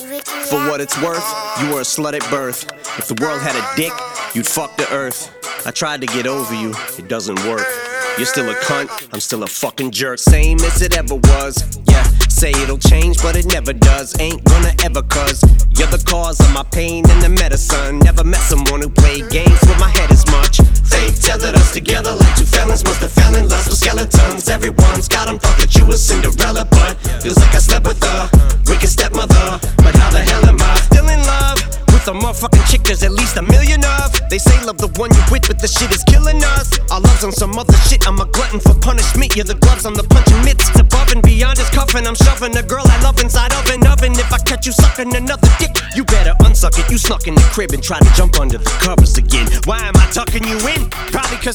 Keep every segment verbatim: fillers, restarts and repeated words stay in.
For what it's worth, you were a slut at birth. If the world had a dick, you'd fuck the earth. I tried to get over you, it doesn't work. You're still a cunt, I'm still a fucking jerk. Same as it ever was, yeah. Say it'll change, but it never does. Ain't gonna ever, cause you're the cause of my pain and the medicine. Never met someone who played games with my head as much. Fate tethered us together like two felons must have fell in lust with skeletons. Everyone's got them, thought that you were Cinderella, but feels like I slept with a wicked stepmother. But how the hell am I still in love with a motherfucking chick there's at least a million of? They say love the one you with, but the shit is killing us. Our love's on some other shit, I'm a glutton for punishment. You're the gloves, I'm the punching mitts. It's above and beyond just cuffing, I'm shoving a girl I love inside of an oven. If I catch you sucking another dick, you better unsuck it. You snuck in the crib and tried to jump under the covers again. Why am I tucking you in? Probably cause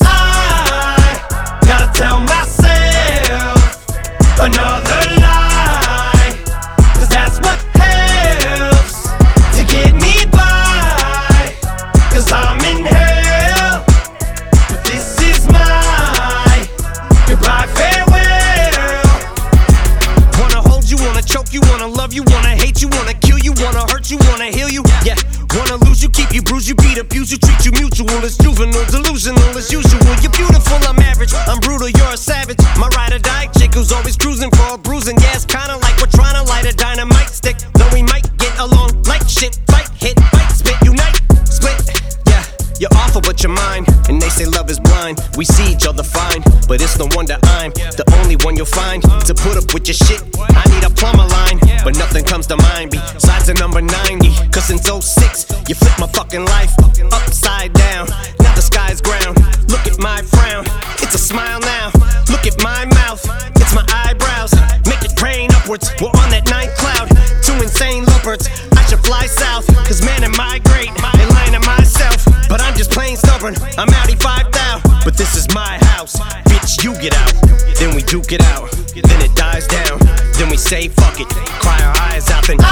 I gotta tell myself another lie, cause that's what helps to get me by. Cause I'm in hell, but this is my goodbye farewell. Wanna hold you, wanna choke you, wanna love you, wanna hate you, wanna kill you, wanna hurt you, wanna heal you, yeah. Wanna lose you, keep you, bruise you, beat, abuse you, treat you mutual. It's juvenile, delusional as usual. You're beautiful, I'm average, I'm brutal, you're a savage. My ride or die chick who's always cruising for a bruising. Yeah, it's kinda like we're trying to light a dynamite stick. Though we might get along like shit. Fight, hit, bite, spit, unite, split. Yeah, you're awful but you're mine. And they say love is blind. We see each other fine, but it's no wonder I'm the only one you'll find to put up with your shit. I need a plumber line, but nothing comes to mind besides the number ninety. Cause since oh six, you flipped my fucking life upside down. Now the sky's ground. Look at my frown, it's a smile now. Look at my mouth, it's my eyebrows. Make it rain upwards, we're on that ninth cloud. Two insane lovebirds, I should fly south. Cause man am I great, and lying to myself. But I'm just plain stubborn, I'm Audi five thou. But this is my house, bitch you get out. Then we duke it out, then it dies down. Then we say fuck it, cry our eyes out. Then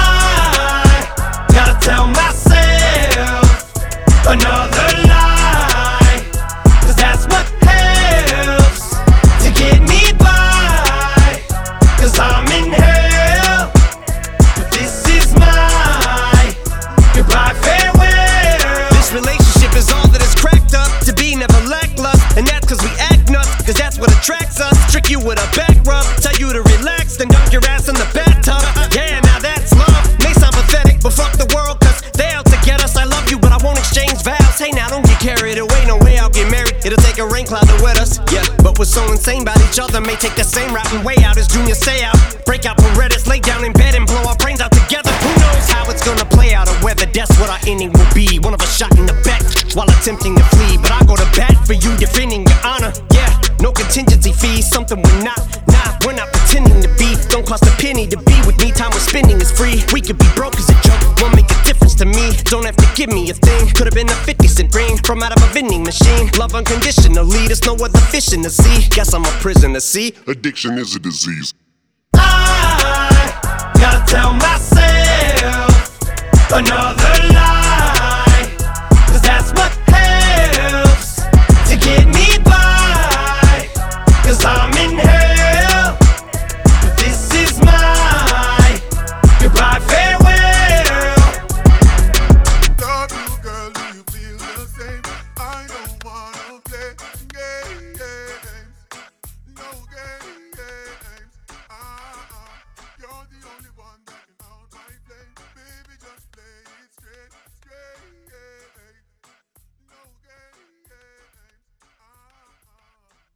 I gotta tell myself another lie, cause that's what helps to get me by. Cause I'm in hell, but this is my goodbye farewell. This relationship is all that is cracked up to be, never lackluster. And that's cause we act nuts, cause that's what attracts us. Trick you with a back rub, tell you to relax, then dunk your ass in the bathtub. Yeah, now that's love. May sound pathetic, but fuck the world, cause they out to get us. I love you, but I won't exchange vows. Hey now, don't get carried away, no way I'll get married. It'll take a rain cloud to wet us, yeah. But we're so insane about each other, may take the same route and way out as Junior say out. Break out Paredes, lay down in bed and blow our brains out together. Who knows how it's gonna play out or whether that's what our ending will be. One of us shot in the back while attempting to flee, but I go to bat for you, defending your honor. Yeah, no contingency fees, something we're not. Nah, we're not pretending to be. Don't cost a penny to be with me. Time we're spending is free. We could be broke as a joke, won't make a difference to me. Don't have to give me a thing. Could've been a fifty cent ring from out of a vending machine. Love unconditionally, there's no other fish in the sea. Guess I'm a prisoner, see? Addiction is a disease. I gotta tell myself